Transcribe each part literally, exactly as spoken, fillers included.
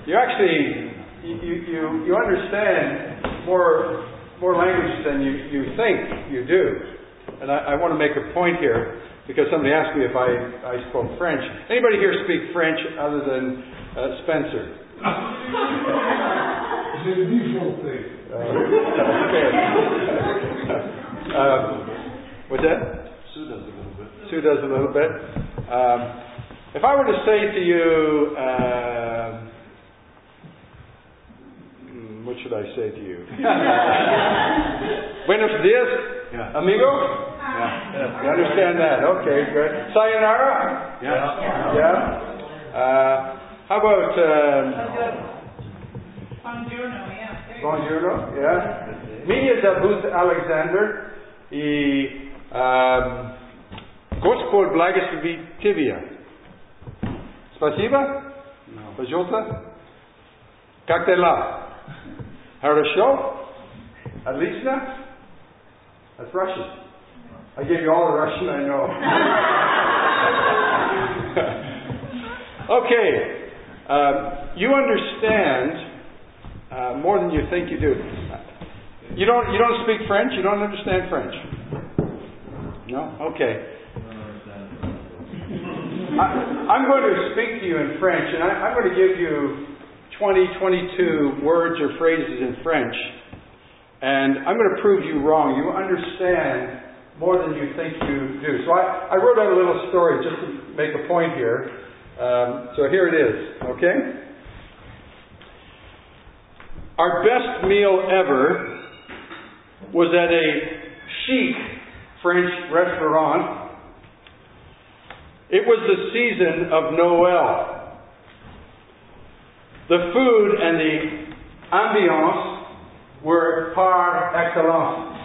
You actually, you, you, you understand more, more language than you, you think you do. And I, I want to make a point here, because somebody asked me if I, I spoke French. Anybody here speak French other than uh, Spencer? C'est le default thing. Uh, okay. um, what's that? Sue does a little bit. Sue does a little bit. Um, if I were to say to you, uh, what should I say to you? Buenos dias, Yeah. amigo? Yeah. You understand that? Okay, good. Sayonara? Yeah. Yeah? Uh, how about... Um, Buongiorno, yeah. Buongiorno, yeah. Меня зовут Alexander, и um, Господь благословит тебя. Спасибо? No. Пожалуйста. Как дела? Хорошо? Отлично? That's Russian. I gave you all the Russian I know. Okay. Um, you understand uh, more than you think you do. You don't. You don't speak French. You don't understand French. No. Okay. I, I'm going to speak to you in French, and I, I'm going to give you twenty, twenty-two words or phrases in French, and I'm going to prove you wrong. You understand more than you think you do. So I, I wrote out a little story just to make a point here. Um, so here it is. Okay. Our best meal ever was at a chic French restaurant. It was the season of Noel. The food and the ambiance were par excellence.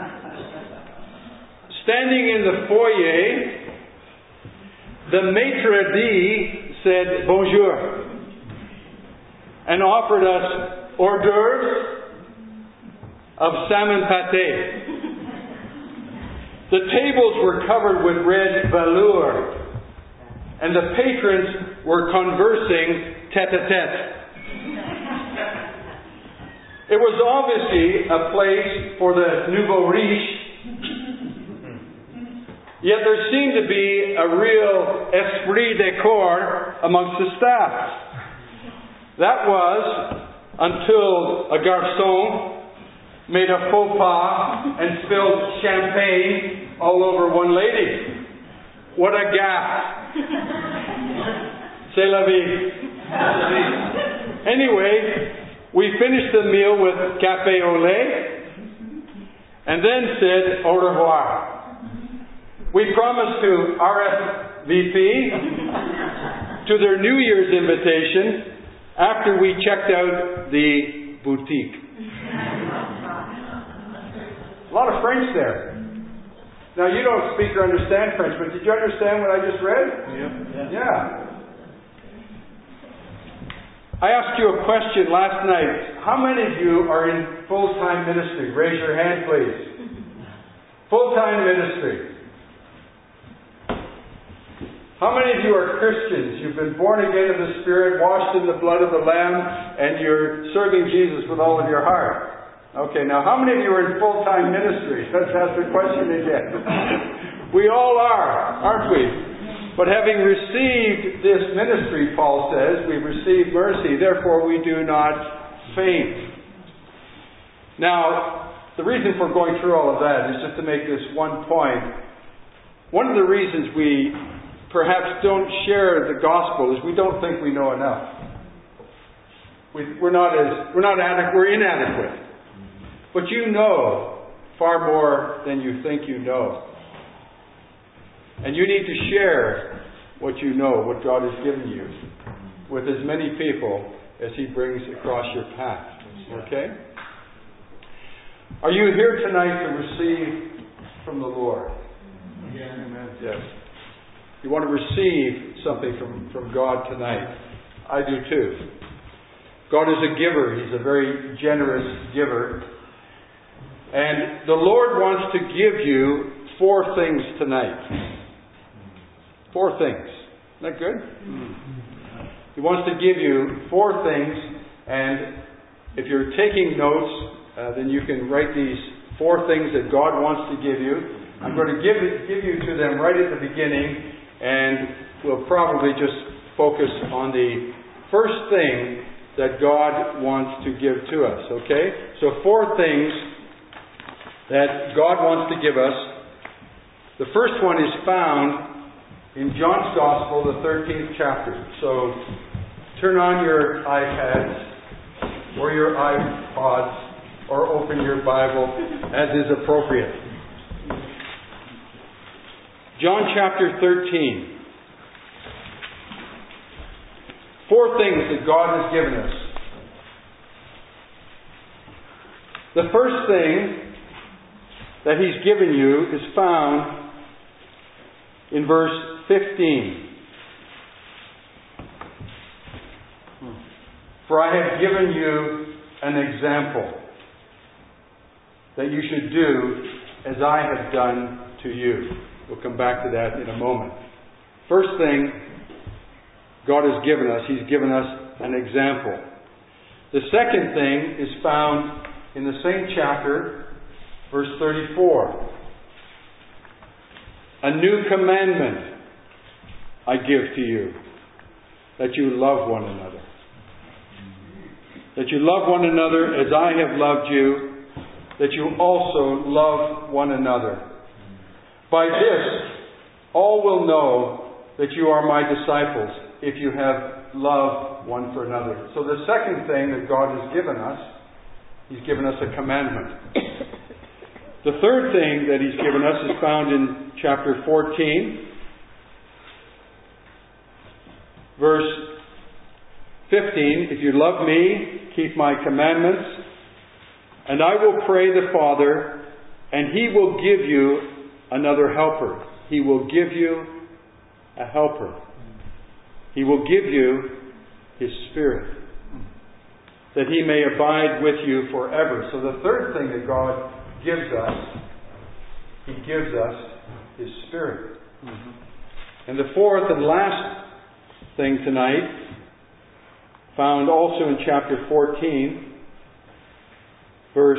Standing in the foyer, the maitre d' said bonjour and offered us hors d'oeuvres of salmon pâté. The tables were covered with red velour, and the patrons were conversing tête-à-tête. It was obviously a place for the nouveau riche, yet there seemed to be a real esprit de corps amongst the staff. That was until a garçon made a faux pas and spilled champagne all over one lady. What a gaffe. C'est la vie. Anyway, we finished the meal with café au lait and then said au revoir. We promised to R S V P to their New Year's invitation after we checked out the boutique. A lot of French there. Now, you don't speak or understand French, but did you understand what I just read? Yeah. Yeah. I asked you a question last night. How many of you are in full-time ministry? Raise your hand, please. Full-time ministry. How many of you are Christians? You've been born again of the Spirit, washed in the blood of the Lamb, and you're serving Jesus with all of your heart. Okay, now how many of you are in full-time ministry? Let's ask the question again. We all are, aren't we? But having received this ministry, Paul says, we've received mercy, therefore we do not faint. Now, the reason for going through all of that is just to make this one point. One of the reasons we perhaps don't share the gospel is we don't think we know enough. We, we're not as we're not adequate. We're inadequate. But you know far more than you think you know, and you need to share what you know, what God has given you, with as many people as He brings across your path. Okay? Are you here tonight to receive from the Lord? Amen. Yes. You want to receive something from, from God tonight. I do too. God is a giver. He's a very generous giver. And the Lord wants to give you four things tonight. Four things. Isn't that good? He wants to give you four things, and if you're taking notes, uh, then you can write these four things that God wants to give you. I'm going to give it, give you to them right at the beginning, and we'll probably just focus on the first thing that God wants to give to us, okay? So four things that God wants to give us. The first one is found in John's Gospel, the thirteenth chapter. So turn on your iPads or your iPods, or open your Bible as is appropriate. John chapter thirteen. Four things that God has given us. The first thing that He's given you is found in verse fifteen. For I have given you an example that you should do as I have done to you. We'll come back to that in a moment. First thing God has given us, He's given us an example. The second thing is found in the same chapter, verse thirty-four. A new commandment I give to you, that you love one another. That you love one another as I have loved you, that you also love one another. By this, all will know that you are my disciples, if you have love one for another. So the second thing that God has given us, He's given us a commandment. The third thing that He's given us is found in chapter fourteen, verse fifteen. If you love me, keep my commandments, and I will pray the Father, and He will give you another helper. He will give you a helper. He will give you His Spirit, that He may abide with you forever. So the third thing that God gives us, He gives us His Spirit. Mm-hmm. And the fourth and last thing tonight, found also in chapter fourteen, verse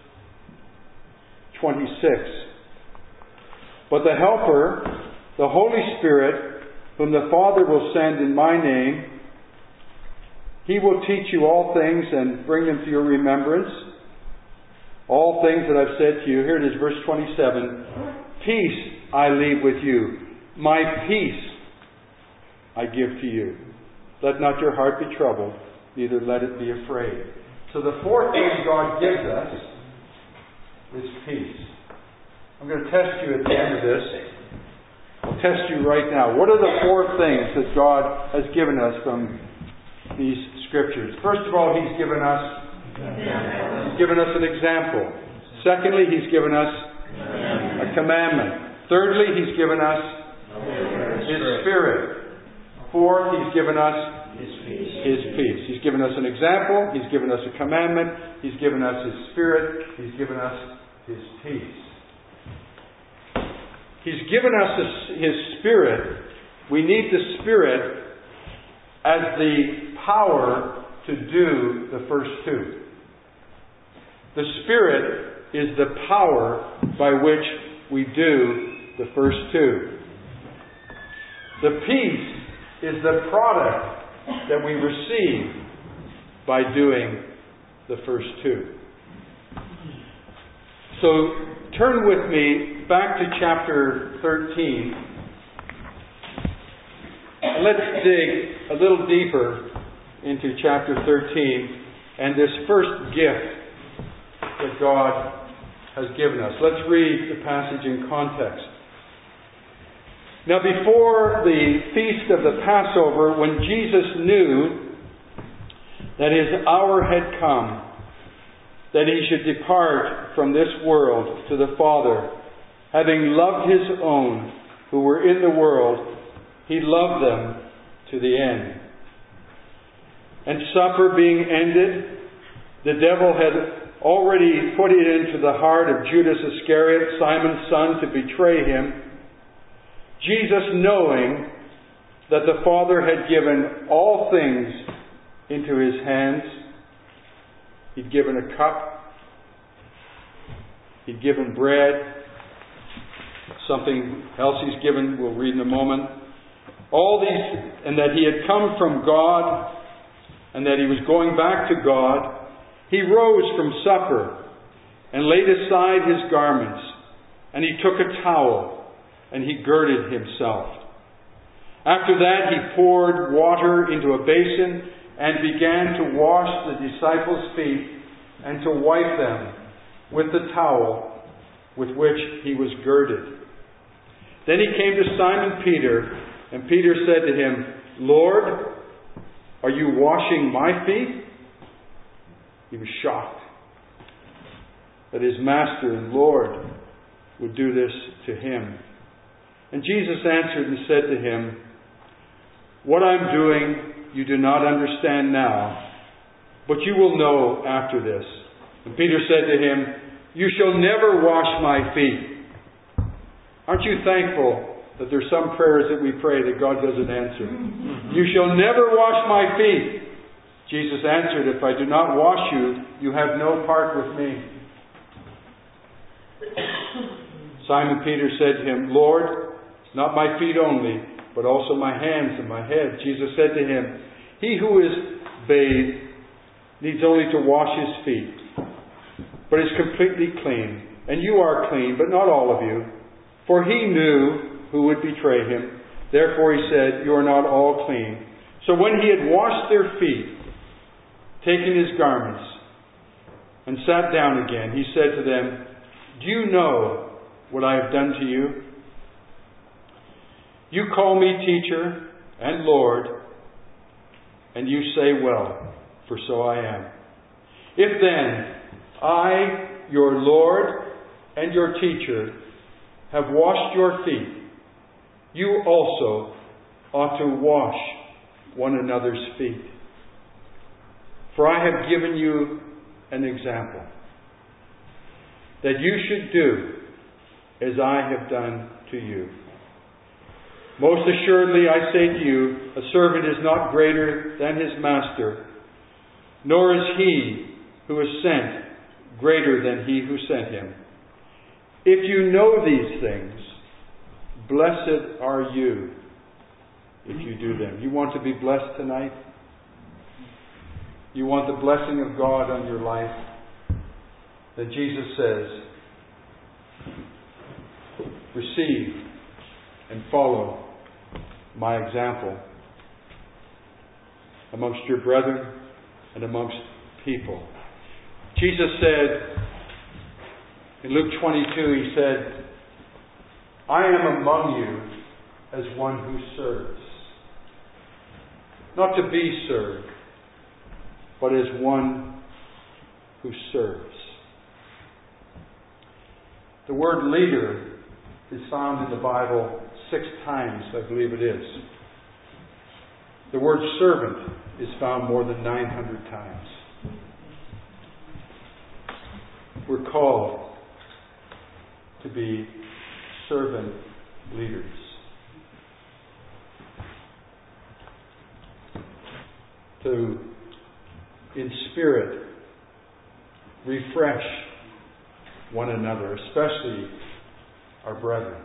twenty-six. But the Helper, the Holy Spirit, whom the Father will send in my name, He will teach you all things and bring them to your remembrance. All things that I've said to you. Here it is, verse twenty-seven. Peace I leave with you. My peace I give to you. Let not your heart be troubled, neither let it be afraid. So the fourth thing God gives us is peace. I'm going to test you at the end of this. I'll test you right now. What are the four things that God has given us from these Scriptures? First of all, He's given us He's given us an example. Secondly, He's given us a commandment. Thirdly, He's given us His Spirit. Fourth, He's given us His peace. His peace. He's given us an example. He's given us a commandment. He's given us His Spirit. He's given us His peace. He's given us His Spirit. We need the Spirit as the power to do the first two. The Spirit is the power by which we do the first two. The peace is the product that we receive by doing the first two. So turn with me back to chapter thirteen. And let's dig a little deeper into chapter thirteen and this first gift that God has given us. Let's read the passage in context. Now, before the feast of the Passover, when Jesus knew that His hour had come, that He should depart from this world to the Father, having loved His own who were in the world, He loved them to the end. And supper being ended, the devil had already put it into the heart of Judas Iscariot, Simon's son, to betray Him. Jesus, knowing that the Father had given all things into His hands. He'd given a cup. He'd given bread. Something else He's given, we'll read in a moment. All these, and that He had come from God, and that He was going back to God. He rose from supper, and laid aside His garments, and He took a towel, and He girded Himself. After that He poured water into a basin, and began to wash the disciples' feet, and to wipe them with the towel with which He was girded. Then He came to Simon Peter, and Peter said to Him, "Lord, are you washing my feet?" He was shocked that his Master and Lord would do this to him. And Jesus answered and said to him, "What I'm doing you do not understand now, but you will know after this." And Peter said to Him, "You shall never wash my feet." Aren't you thankful that there's some prayers that we pray that God doesn't answer? "You shall never wash my feet." Jesus answered, "If I do not wash you, you have no part with me." Simon Peter said to Him, "Lord, not my feet only, but also my hands and my head." Jesus said to him, "He who is bathed needs only to wash his feet, but is completely clean. And you are clean, but not all of you." For He knew who would betray Him. Therefore He said, "You are not all clean." So when He had washed their feet, taken His garments, and sat down again, He said to them, "Do you know what I have done to you? You call me teacher and Lord, and you say, well, for so I am. If then I, your Lord and your teacher, have washed your feet, you also ought to wash one another's feet. For I have given you an example, that you should do as I have done to you. Most assuredly I say to you, a servant is not greater than his master, nor is he who is sent greater than he who sent him. If you know these things, blessed are you if you do them." You want to be blessed tonight? You want the blessing of God on your life? That Jesus says, receive and follow my example amongst your brethren and amongst people. Jesus said, in Luke twenty-two, He said, "I am among you as one who serves." Not to be served, but as one who serves. The word leader is found in the Bible six times, I believe it is. The word servant is found more than nine hundred times. We're called to be servant leaders. To, in spirit, refresh one another, especially our brethren.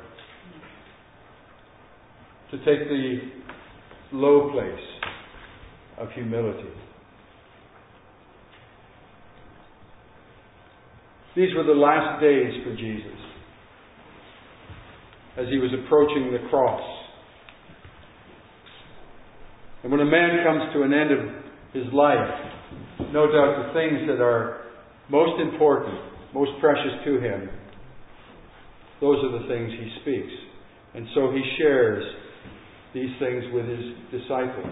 To take the low place of humility. These were the last days for Jesus as He was approaching the cross. And when a man comes to an end of his life, no doubt the things that are most important, most precious to him, those are the things he speaks. And so he shares these things with his disciples.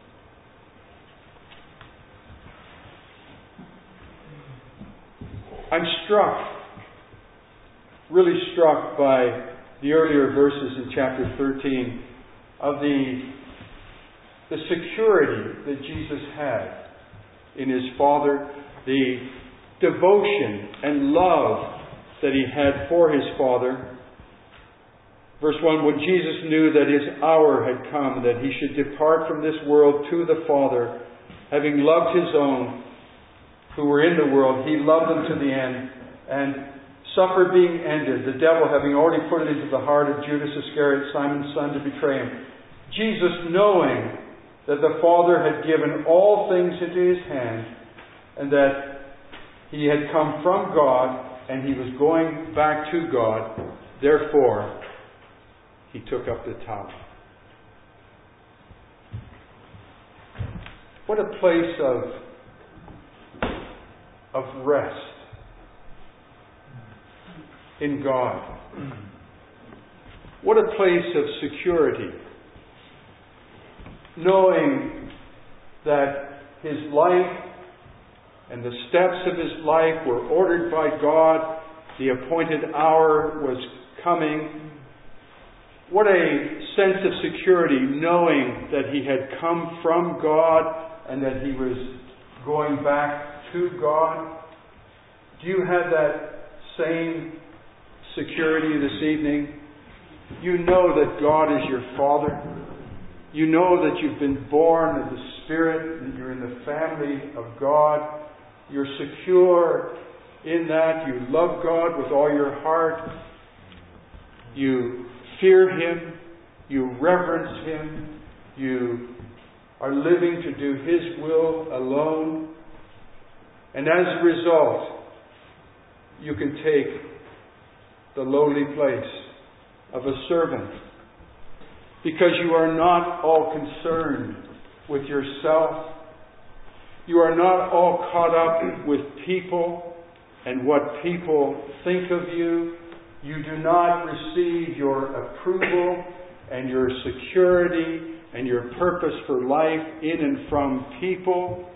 I'm struck, really struck by the earlier verses in chapter thirteen of the, the security that Jesus had in His Father, the devotion and love that He had for His Father, Verse one, when Jesus knew that His hour had come, that He should depart from this world to the Father, having loved His own who were in the world, He loved them to the end, and supper being ended, the devil having already put it into the heart of Judas Iscariot, Simon's son, to betray Him. Jesus, knowing that the Father had given all things into His hand, and that He had come from God, and He was going back to God, therefore, He took up the towel. What a place of, of rest in God. What a place of security, knowing that His life and the steps of His life were ordered by God. The appointed hour was coming. What a sense of security, knowing that He had come from God and that He was going back to God. Do you have that same security this evening? You know that God is your Father. You know that you've been born of the Spirit, that you're in the family of God. You're secure in that. You love God with all your heart. You fear Him. You reverence Him. You are living to do His will alone. And as a result, you can take the lowly place of a servant, because you are not all concerned with yourself. You are not all caught up with people and what people think of you. You do not receive your approval and your security and your purpose for life in and from people.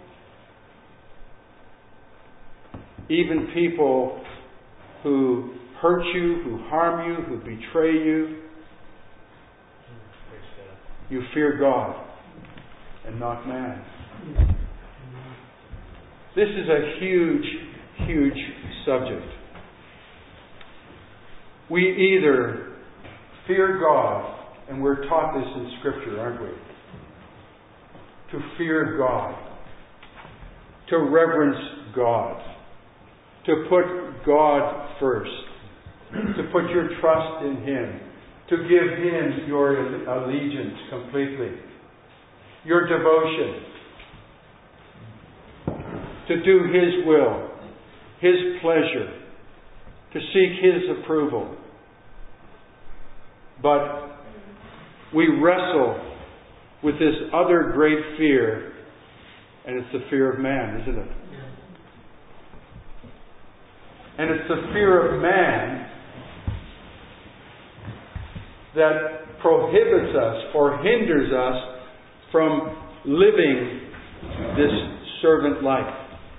Even people who hurt you, who harm you, who betray you. You fear God and not man. This is a huge, huge subject. We either fear God, and we're taught this in Scripture, aren't we? To fear God, to reverence God, to put God first, to put your trust in Him, to give Him your allegiance completely, your devotion, to do His will, His pleasure, to seek His approval. But we wrestle with this other great fear, and it's the fear of man, isn't it? And it's the fear of man that prohibits us or hinders us from living this servant life.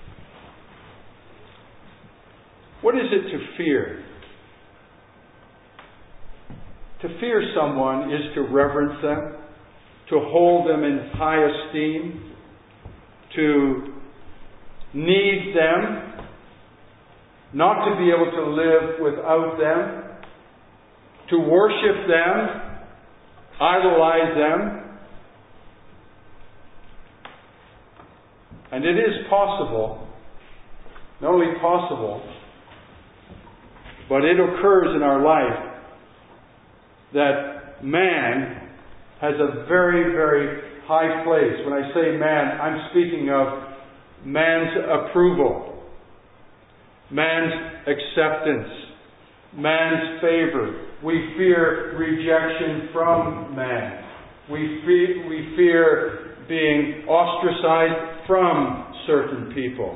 What is it to fear? To fear someone is to reverence them, to hold them in high esteem, to need them, not to be able to live without them, to worship them, idolize them. And it is possible, not only possible, but it occurs in our life that man has a very, very high place. When I say man, I'm speaking of man's approval, man's acceptance, man's favor. We fear rejection from man. We fear, we fear being ostracized from certain people.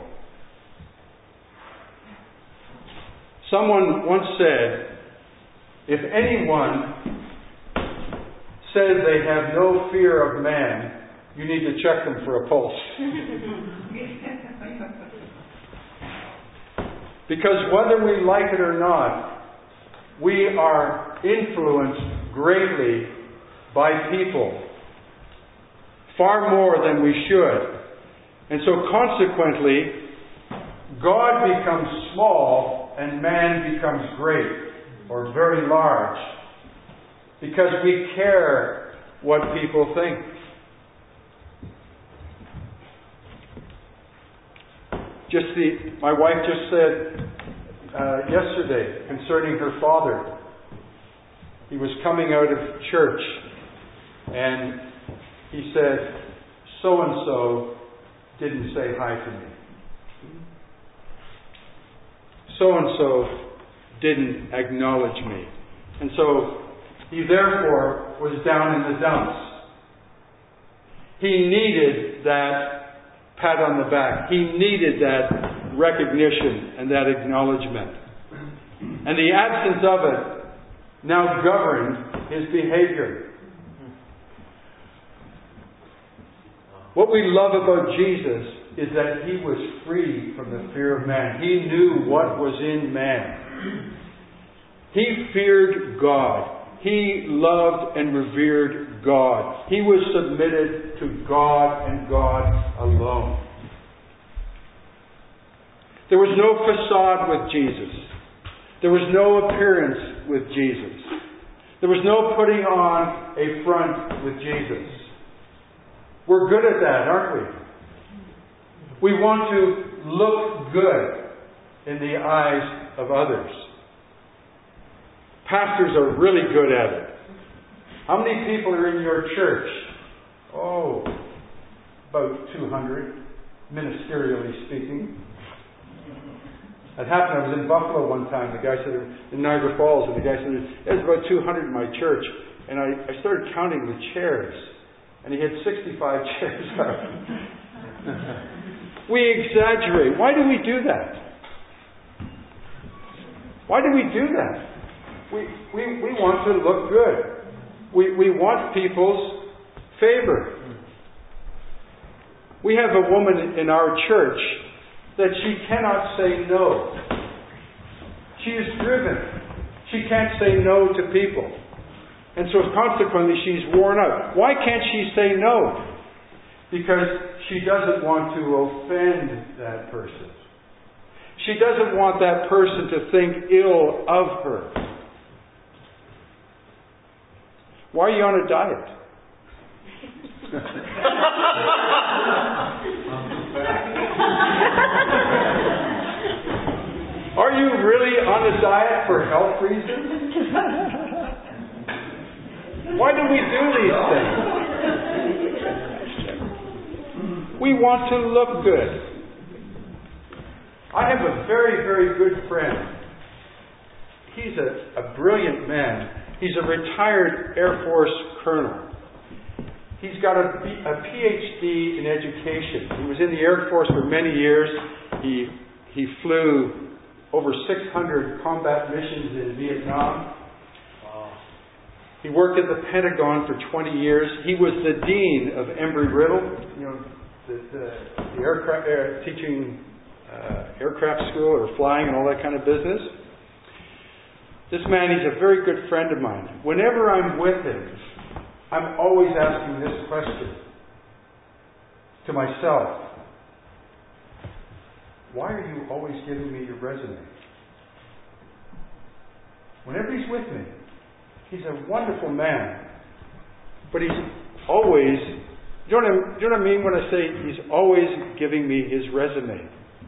Someone once said, if anyone says they have no fear of man, you need to check them for a pulse. Because whether we like it or not, we are influenced greatly by people, far more than we should. And so consequently, God becomes small and man becomes great, or very large. because we care what people think. Just the, my wife just said uh, yesterday concerning her father. He was coming out of church and he said, so-and-so didn't say hi to me. So-and-so didn't acknowledge me. And so he therefore was down in the dumps. He needed that pat on the back. He needed that recognition and that acknowledgement. And the absence of it now governed his behavior. What we love about Jesus is that He was free from the fear of man. He knew what was in man. He feared God. He loved and revered God. He was submitted to God and God alone. There was no facade with Jesus. There was no appearance with Jesus. There was no putting on a front with Jesus. We're good at that, aren't we? We want to look good in the eyes of others. Pastors are really good at it. How many people are in your church? Oh, about two hundred, ministerially speaking. It happened, I was in Buffalo one time, the guy said, in Niagara Falls, and the guy said, there's about two hundred in my church. And I, I started counting the chairs, and he had sixty-five chairs out. We exaggerate. Why do we do that? Why do we do that? We, we, we want to look good. We, we want people's favor. We have a woman in our church that she cannot say no. She is driven. She can't say no to people. And so consequently she's worn out. Why can't she say no? Because she doesn't want to offend that person. She doesn't want that person to think ill of her. Why are you on a diet? Are you really on a diet for health reasons? Why do we do these things? We want to look good. I have a very, very good friend. He's a, a brilliant man. He's a retired Air Force colonel. He's got a, a P H D in education. He was in the Air Force for many years. He he flew over six hundred combat missions in Vietnam. He worked at the Pentagon for twenty years. He was the dean of Embry-Riddle, you know, the, the, the aircraft air, teaching uh, aircraft school or flying and all that kind of business. This man, he's a very good friend of mine. Whenever I'm with him, I'm always asking this question to myself. Why are you always giving me your resume? Whenever he's with me, he's a wonderful man. But he's always, do you know what I, do you know what I mean when I say he's always giving me his resume?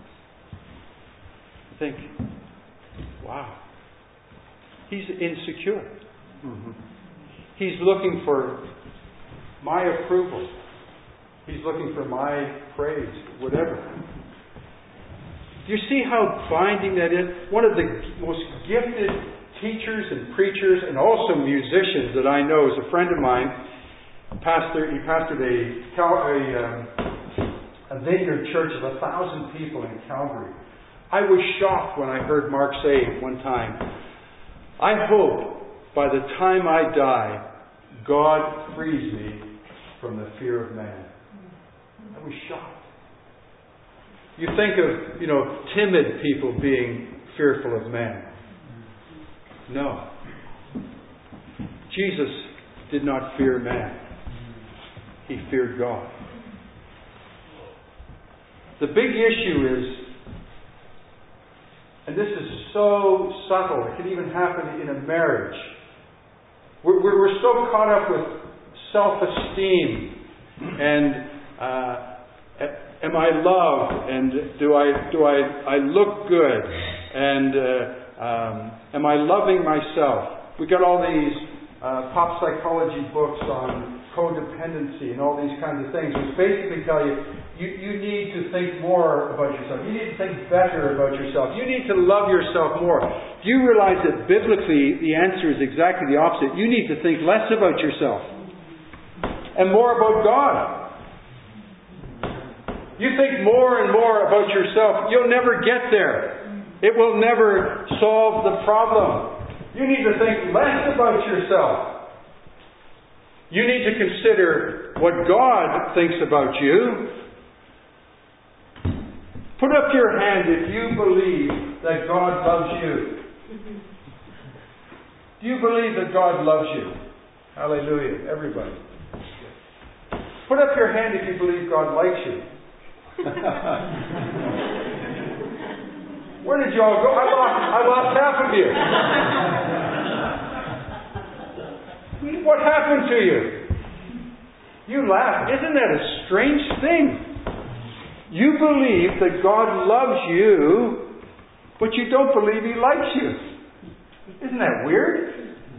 I think, wow. He's insecure. Mm-hmm. He's looking for my approval. He's looking for my praise, whatever. Do you see how binding that is? One of the most gifted teachers and preachers and also musicians that I know is a friend of mine. Pastor, he pastored a, Cal, a, um, a vineyard church of a thousand people in Calgary. I was shocked when I heard Mark say one time, I hope by the time I die, God frees me from the fear of man. I was shocked. You think of, you know, timid people being fearful of man. No. Jesus did not fear man. He feared God. The big issue is, and this is so subtle, it can even happen in a marriage, We're, we're, we're so caught up with self-esteem and uh, am I loved, and do I do I I look good, and uh, um, am I loving myself? We got all these uh, pop psychology books on codependency and all these kinds of things, which basically tell you, you you need to think more about yourself. You need to think better about yourself. You need to love yourself more. Do you realize that biblically the answer is exactly the opposite? You need to think less about yourself and more about God. You think more and more about yourself, you'll never get there. It will never solve the problem. You need to think less about yourself. You need to consider what God thinks about you. Put up your hand if you believe that God loves you. Do you believe that God loves you? Hallelujah, everybody. Put up your hand if you believe God likes you. Where did you all go? I lost, I lost half of you. What happened to you? You laughed. Isn't that a strange thing? You believe that God loves you, but you don't believe He likes you. Isn't that weird?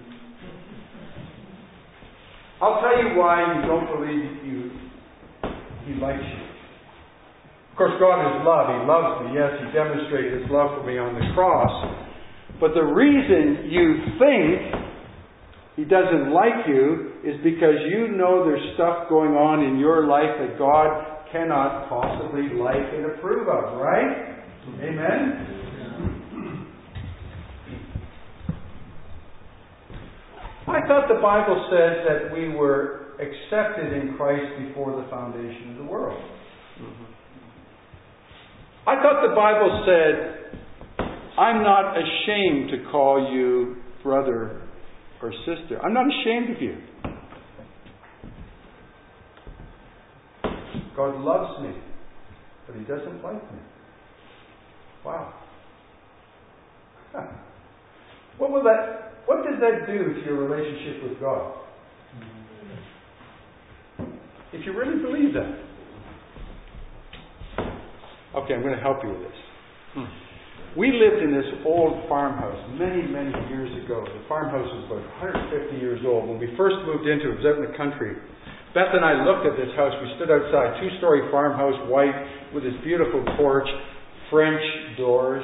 I'll tell you why you don't believe you, He likes you. Of course, God is love. He loves me. Yes, He demonstrated His love for me on the cross. But the reason you think He doesn't like you is because you know there's stuff going on in your life that God cannot possibly like and approve of, right? Amen? I thought the Bible says that we were accepted in Christ before the foundation of the world. I thought the Bible said, I'm not ashamed to call you brother or sister. I'm not ashamed of you. God loves me, but He doesn't like me. Wow. Huh. What will that, what does that do to your relationship with God? If you really believe that. Okay, I'm going to help you with this. Hmm. We lived in this old farmhouse many, many years ago. The farmhouse was about one hundred fifty years old. When we first moved into it, it was out in the country. Beth and I looked at this house. We stood outside, two-story farmhouse, white, with this beautiful porch, French doors.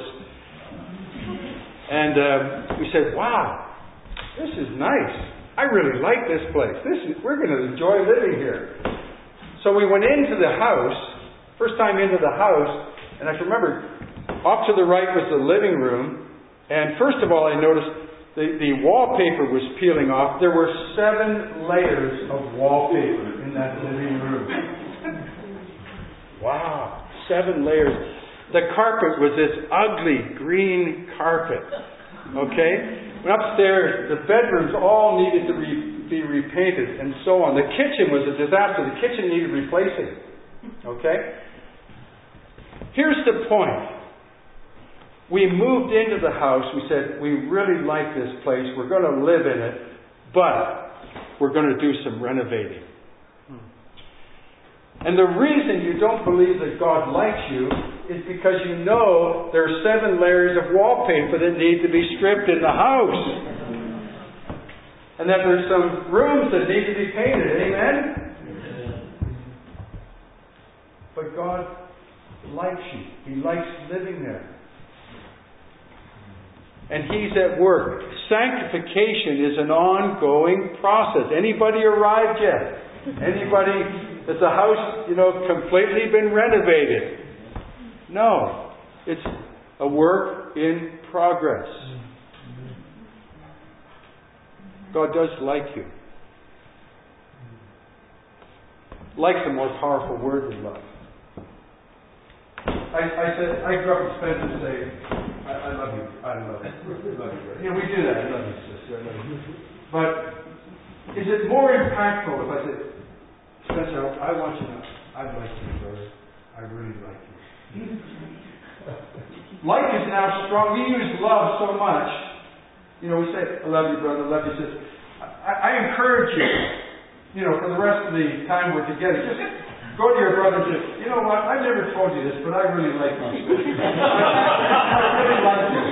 And uh, we said, wow, this is nice. I really like this place. This is, we're going to enjoy living here. So we went into the house, first time into the house, and I can remember, off to the right was the living room, and first of all I noticed the, the wallpaper was peeling off. There were seven layers of wallpaper in that living room. Wow, seven layers. The carpet was this ugly green carpet. Okay? Went upstairs, the bedrooms all needed to re, be repainted and so on. The kitchen was a disaster. The kitchen needed replacing. Okay? Here's the point. We moved into the house. We said, we really like this place. We're going to live in it, but we're going to do some renovating. And the reason you don't believe that God likes you is because you know there are seven layers of wallpaper that need to be stripped in the house. And that there's some rooms that need to be painted. Amen? But God likes you. He likes living there. And He's at work. Sanctification is an ongoing process. Anybody arrived yet? Anybody... Has the house, you know, completely been renovated? No. It's a work in progress. God does like you. Like's a more powerful word than love. I, I said, I grew up in Spencer say, I, I love you. I love you. I love you. Yeah, we do that. I love you, sister. I love you. But is it more impactful if I say, Spencer, I want you to know, I like you, brother. I really like you. Like is now strong. We use love so much. You know, we say, I love you, brother. I love you, sister. I, I encourage you, you know, for the rest of the time we're together, just go to your brother and say, you know what, I never told you this, but I really like you. I really like you.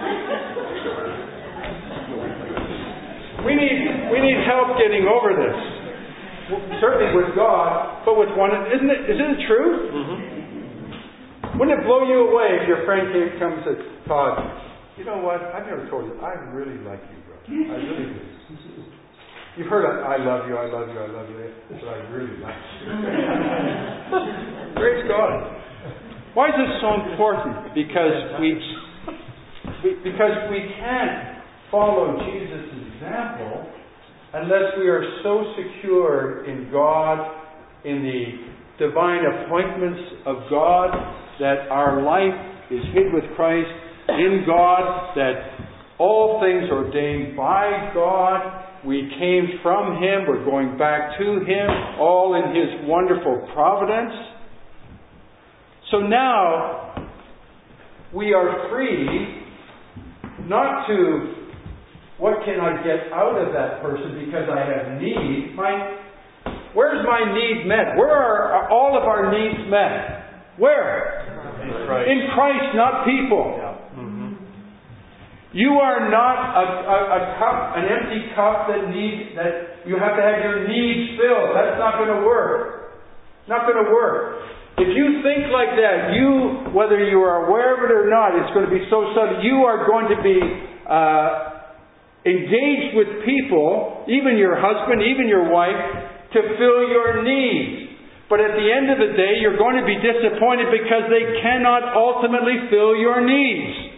We need, we need help getting over this. Certainly with God, but with one, isn't it, isn't it true? Mm-hmm. Wouldn't it blow you away if your friend came, comes and says, Todd, you know what, I've never told you, I really like you, bro. I really do. You've heard of, I love you, I love you, I love you, but I really like you. Praise God. Why is this so important? Because we, we because we can't follow Jesus' example unless we are so secure in God, in the divine appointments of God, that our life is hid with Christ in God, that all things are ordained by God. We came from Him, we're going back to Him, all in His wonderful providence. So now, we are free not to, what can I get out of that person because I have need? My, where's my need met? Where are all of our needs met? Where? In Christ. In Christ, not people. Yeah. Mm-hmm. You are not a, a, a cup, an empty cup that need that you have to have your needs filled. That's not going to work. Not going to work. If you think like that, you, whether you are aware of it or not, it's going to be so subtle. You are going to be uh, engaged with people, even your husband, even your wife, to fill your needs. But at the end of the day, you're going to be disappointed because they cannot ultimately fill your needs.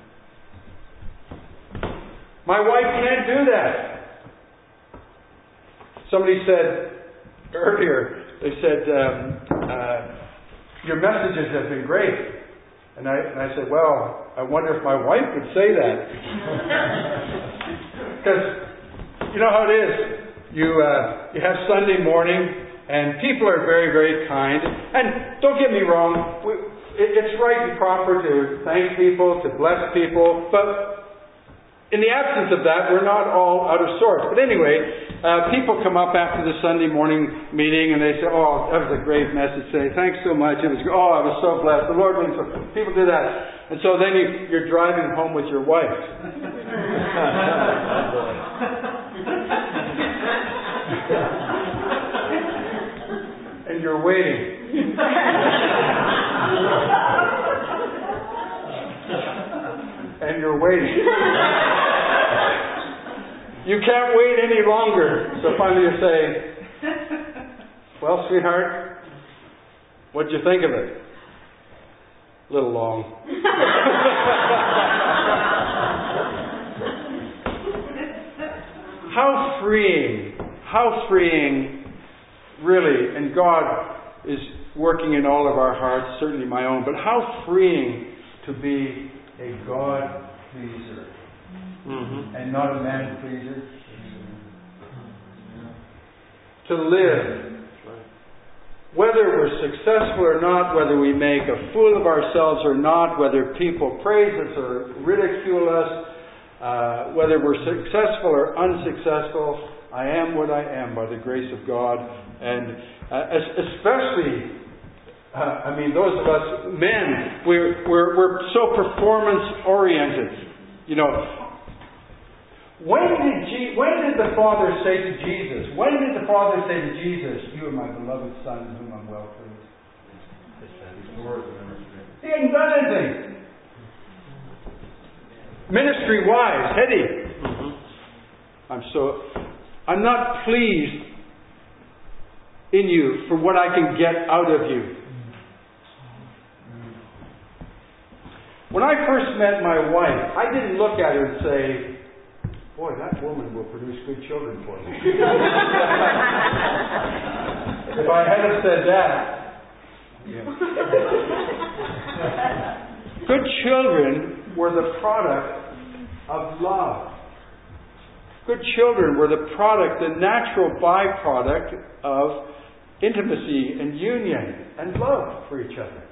My wife can't do that. Somebody said earlier, they said, um, uh, your messages have been great. And I, and I said, well, I wonder if my wife would say that. Because you know how it is. You, uh, you have Sunday morning, and people are very, very kind. And don't get me wrong, we, it, it's right and proper to thank people, to bless people, but in the absence of that, we're not all out of sorts. But anyway, uh, people come up after the Sunday morning meeting and they say, oh, that was a great message today. Thanks so much. It was, oh, I was so blessed. The Lord really so. People do that. And so then you, you're driving home with your wife. And you're waiting. And you're waiting. You can't wait any longer. So finally you say, well, sweetheart, what'd you think of it? A little long. How freeing, how freeing, really, and God is working in all of our hearts, certainly my own, but how freeing to be a God pleaser. Mm-hmm. And not a man pleaser. Mm-hmm. To live, whether we're successful or not, whether we make a fool of ourselves or not, whether people praise us or ridicule us, uh, whether we're successful or unsuccessful, I am what I am by the grace of God. And uh, especially Uh, I mean, those of us men, we're, we're, we're so performance-oriented. You know, when did, Je- when did the Father say to Jesus, when did the Father say to Jesus, you are my beloved Son in whom I'm well pleased? He hadn't done anything. Ministry-wise, had he? Mm-hmm. I'm so, I'm not pleased in you for what I can get out of you. When I first met my wife, I didn't look at her and say, boy, that woman will produce good children for me. If I hadn't said that. Yeah. Good children were the product of love. Good children were the product, the natural byproduct of intimacy and union and love for each other.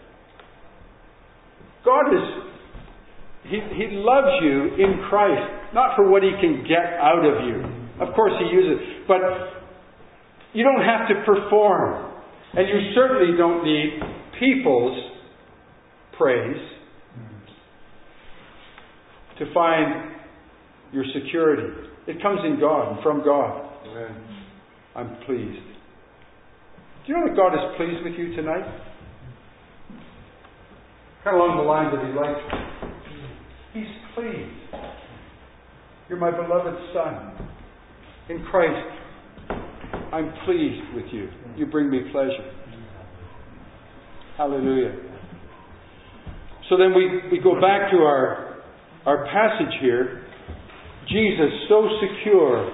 God is, He, He loves you in Christ, not for what He can get out of you. Of course He uses, but you don't have to perform. And you certainly don't need people's praise to find your security. It comes in God and from God. Amen. I'm pleased. Do you know that God is pleased with you tonight? Kind of along the lines that He likes you. He's pleased. You're my beloved Son. In Christ, I'm pleased with you. You bring me pleasure. Hallelujah. So then we, we go back to our, our passage here. Jesus, so secure,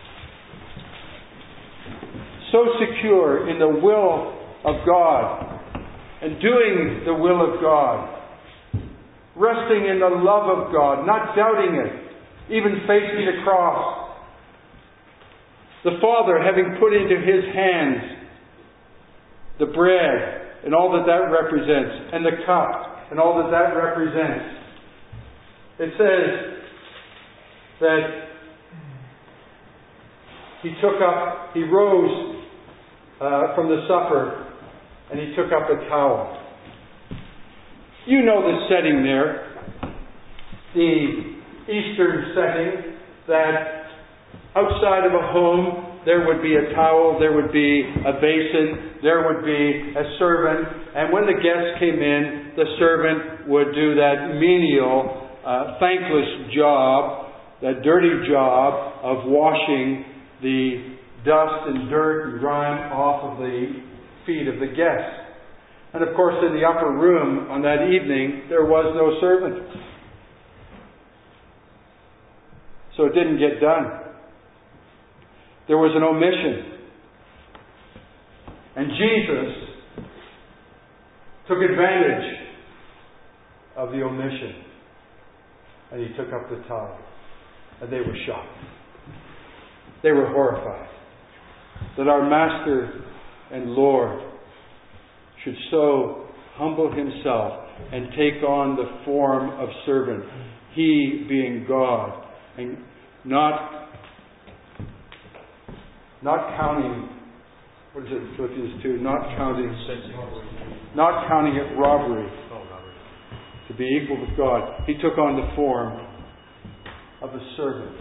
so secure in the will of God and doing the will of God, resting in the love of God, not doubting it, even facing the cross. The Father having put into His hands the bread and all that that represents, and the cup and all that that represents. It says that He took up, He rose uh, from the supper, and He took up a towel. You know the setting there, the Eastern setting, that outside of a home there would be a towel, there would be a basin, there would be a servant, and when the guests came in, the servant would do that menial, uh, thankless job, that dirty job of washing the dust and dirt and grime off of the feet of the guests. And of course, in the upper room on that evening, there was no servant. So it didn't get done. There was an omission. And Jesus took advantage of the omission. And He took up the towel. And they were shocked. They were horrified that our Master and Lord should so humble Himself and take on the form of servant. He being God and not not counting, what is it, Philippians two, not counting, not counting it robbery to be equal with God. He took on the form of a servant.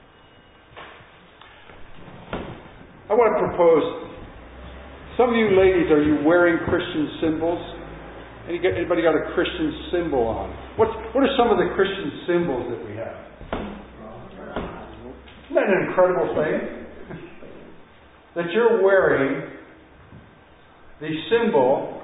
I want to propose, some of you ladies, are you wearing Christian symbols? Anybody got a Christian symbol on? What's, what are some of the Christian symbols that we have? Isn't that an incredible thing? That you're wearing the symbol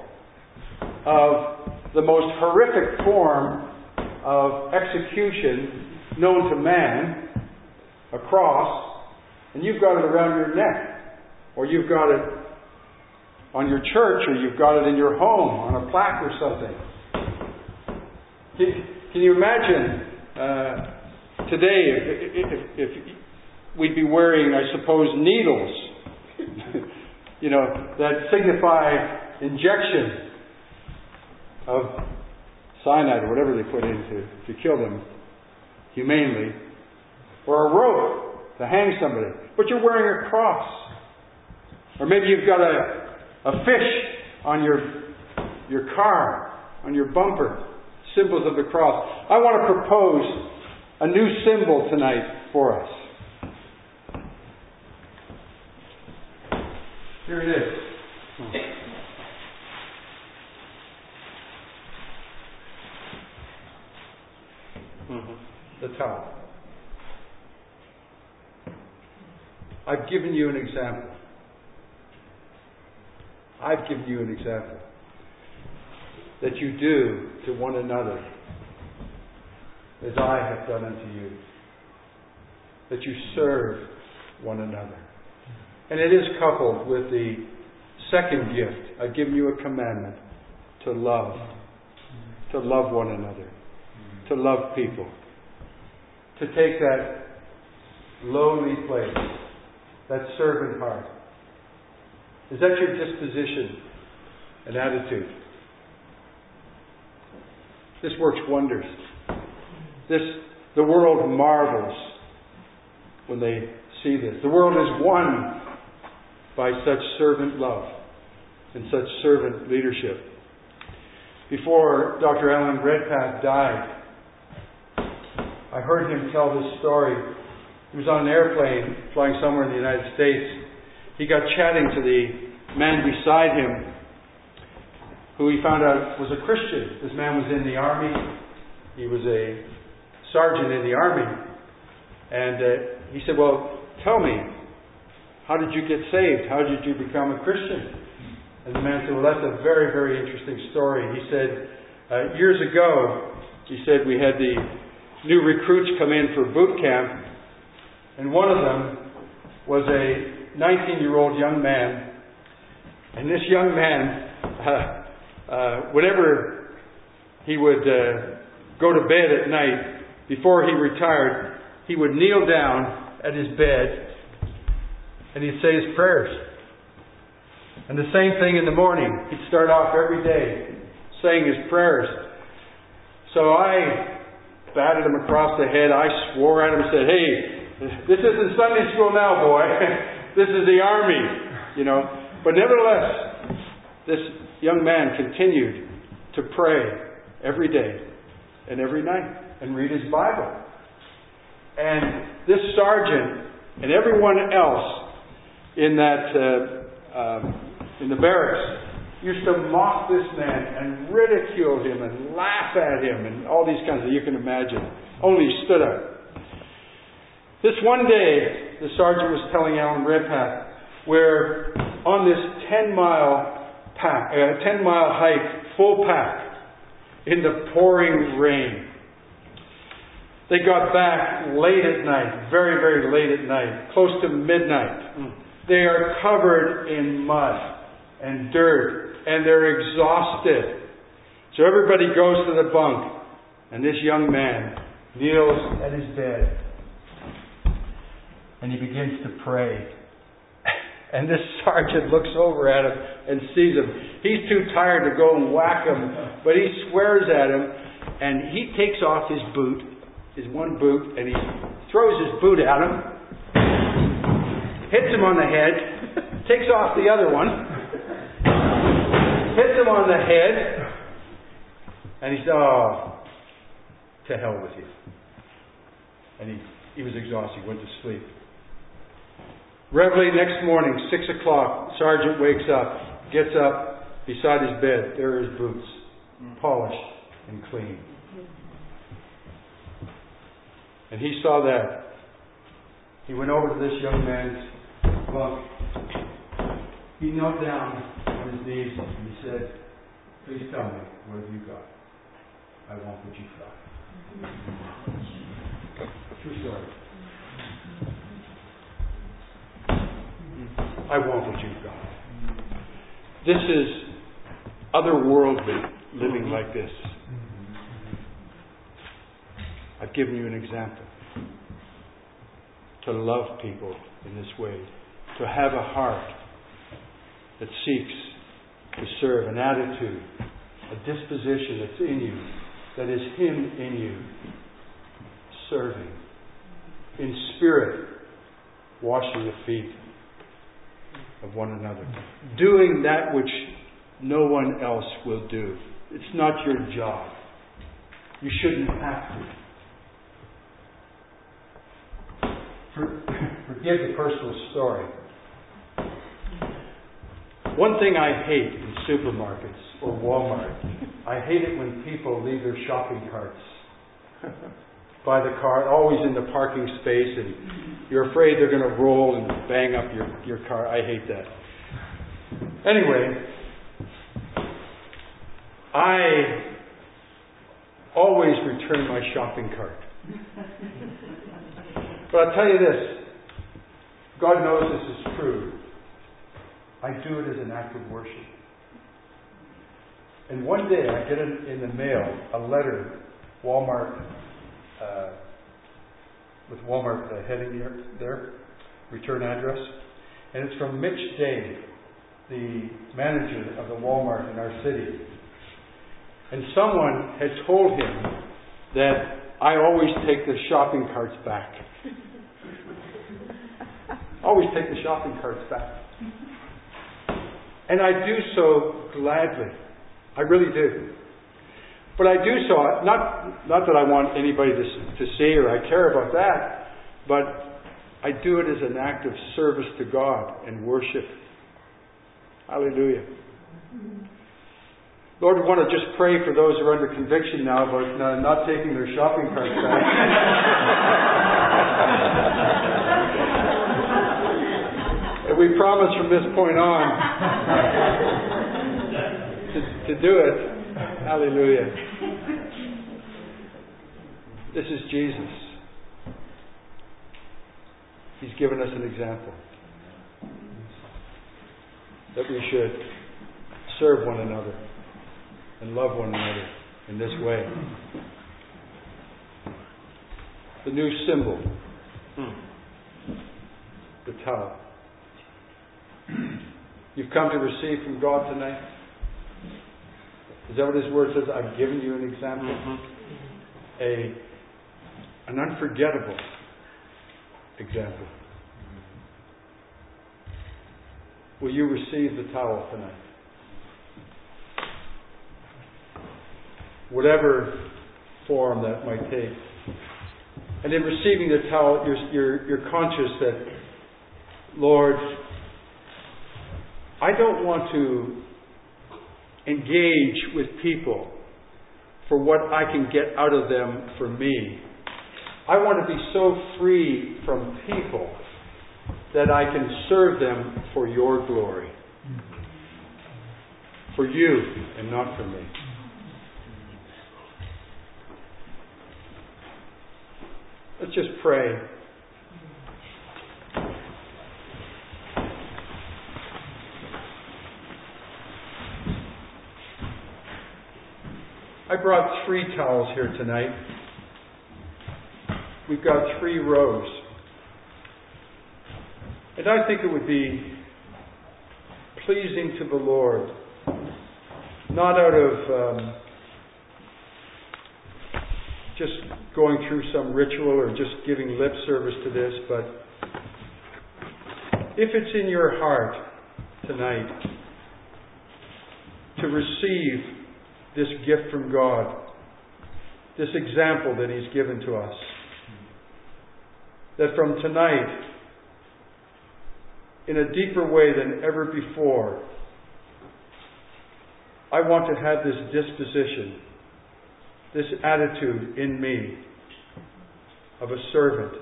of the most horrific form of execution known to man, a cross, and you've got it around your neck, or you've got it on your church, or you've got it in your home on a plaque or something. Can, can you imagine uh, today if, if, if we'd be wearing, I suppose, needles, you know, that signify injection of cyanide or whatever they put in to, to kill them humanely, or a rope to hang somebody, but you're wearing a cross. Or maybe you've got a, a fish on your, your car, on your bumper, symbols of the cross. I want to propose a new symbol tonight for us. Here it is. Mm-hmm. The towel. I've given you an example. I've given you an example that you do to one another as I have done unto you. That you serve one another. And it is coupled with the second gift. I've given you a commandment to love. To love one another. To love people. To take that lowly place. That servant heart. Is that your disposition and attitude? This works wonders. This, the world marvels when they see this. The world is won by such servant love and such servant leadership. Before Doctor Alan Redpath died, I heard him tell this story. He was on an airplane flying somewhere in the United States. He got chatting to the man beside him, who he found out was a Christian. This man was in the army. He was a sergeant in the army. And uh, he said, well, tell me, how did you get saved? How did you become a Christian? And the man said, well, that's a very, very interesting story. He said, uh, years ago, he said, we had the new recruits come in for boot camp. And one of them was a nineteen-year-old young man. And this young man, uh, uh, whenever he would uh, go to bed at night, before he retired, he would kneel down at his bed and he'd say his prayers. And the same thing in the morning. He'd start off every day saying his prayers. So I batted him across the head. I swore at him and said, hey, this isn't Sunday school now, boy. This is the army, you know. But nevertheless, this young man continued to pray every day and every night and read his Bible. And this sergeant and everyone else in that uh, um, in the barracks used to mock this man and ridicule him and laugh at him and all these kinds of, you can imagine. Only he stood up. This one day, the sergeant was telling Alan Redpath, where on this ten-mile pack, uh, ten-mile hike, full pack, in the pouring rain, they got back late at night, very, very late at night, close to midnight. They are covered in mud and dirt, and they're exhausted. So everybody goes to the bunk, and this young man kneels at his bed, and he begins to pray. And this sergeant looks over at him and sees him. He's too tired to go and whack him, but he swears at him, and he takes off his boot, his one boot, and he throws his boot at him, hits him on the head, takes off the other one, hits him on the head, and he said, oh, to hell with you. And he, he was exhausted. He went to sleep. Reveille next morning, six o'clock, Sergeant wakes up, gets up beside his bed. There are his boots, polished and clean. And he saw that. He went over to this young man's bunk. He knelt down on his knees and he said, please tell me, what have you got? I want what you've got. True story. I want what you've got. This is otherworldly living like this. I've given you an example. To love people in this way. To have a heart that seeks to serve, an attitude, a disposition that's in you, that is Him in you, serving, in spirit, washing the feet of one another, doing that which no one else will do. It's not your job. You shouldn't have to. For, forgive the personal story. One thing I hate in supermarkets or Walmart, I hate it when people leave their shopping carts by the car, always in the parking space, and you're afraid they're going to roll and bang up your, your car. I hate that. Anyway, I always return my shopping cart. But I'll tell you this, God knows this is true. I do it as an act of worship. And one day I get in, in the mail a letter, Walmart, uh, with Walmart uh, heading there, there, return address. And it's from Mitch Day, the manager of the Walmart in our city. And someone had told him that I always take the shopping carts back. always take the shopping carts back. And I do so gladly. I really do. But I do so, not, not that I want anybody to, to see or I care about that, but I do it as an act of service to God and worship. Hallelujah. Lord, we want to just pray for those who are under conviction now about uh, not taking their shopping carts back. And we promise from this point on to, to do it. Hallelujah. This is Jesus. He's given us an example that we should serve one another and love one another in this way. The new symbol, the towel. You've come to receive from God tonight. Is that what His Word says? I've given you an example. Mm-hmm. A an unforgettable example. Will you receive the towel tonight? Whatever form that might take. And in receiving the towel, you're, you're, you're conscious that, Lord, I don't want to engage with people for what I can get out of them for me. I want to be so free from people that I can serve them for your glory. For you and not for me. Let's just pray. I brought three towels here tonight. We've got three rows. And I think it would be pleasing to the Lord, not out of um, just going through some ritual or just giving lip service to this, but if it's in your heart tonight to receive this gift from God, this example that He's given to us, that from tonight, in a deeper way than ever before, I want to have this disposition, this attitude in me of a servant,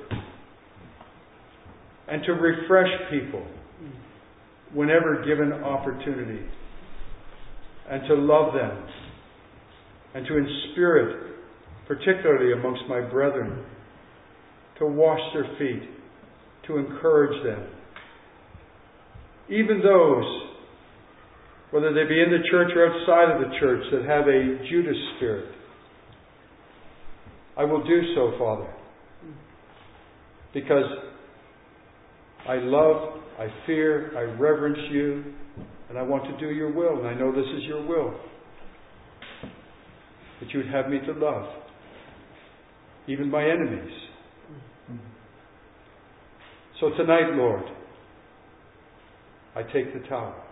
and to refresh people whenever given opportunity, and to love them, and to in spirit, particularly amongst my brethren, to wash their feet, to encourage them. Even those, whether they be in the church or outside of the church, that have a Judas spirit, I will do so, Father, because I love, I fear, I reverence you, and I want to do your will, and I know this is your will, that you would have me to love even my enemies. So tonight, Lord, I take the towel.